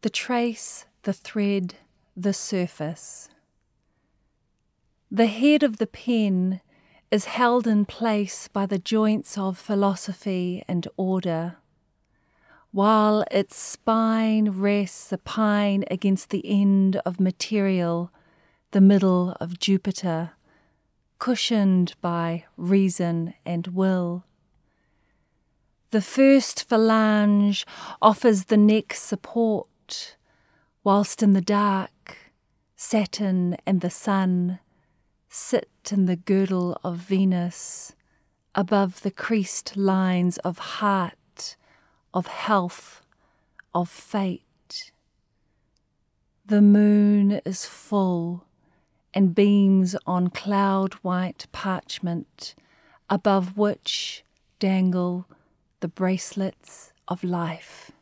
The trace, the thread, the surface. The head of the pen is held in place by the joints of philosophy and order, while its spine rests supine against the end of material, the middle of Jupiter, cushioned by reason and will. The first phalange offers the neck support, whilst in the dark, Saturn and the sun sit in the girdle of Venus, above the creased lines of heart, of health, of fate. The moon is full and beams on cloud-white parchment, above which dangle the bracelets of life.